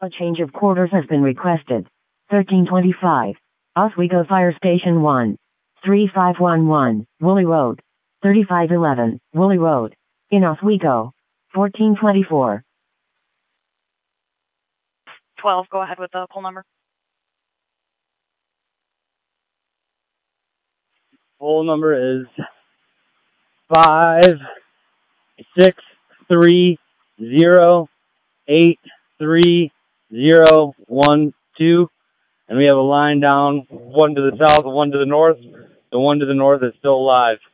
A change of quarters has been requested. 1325. Oswego Fire Station 1. 3511, Woolley Road. 3511, Woolley Road. In Oswego. 1424. 12, go ahead with the poll number. Poll number is 563083012, and we have a line down, one to the south, one to the north. The one to the north is still alive.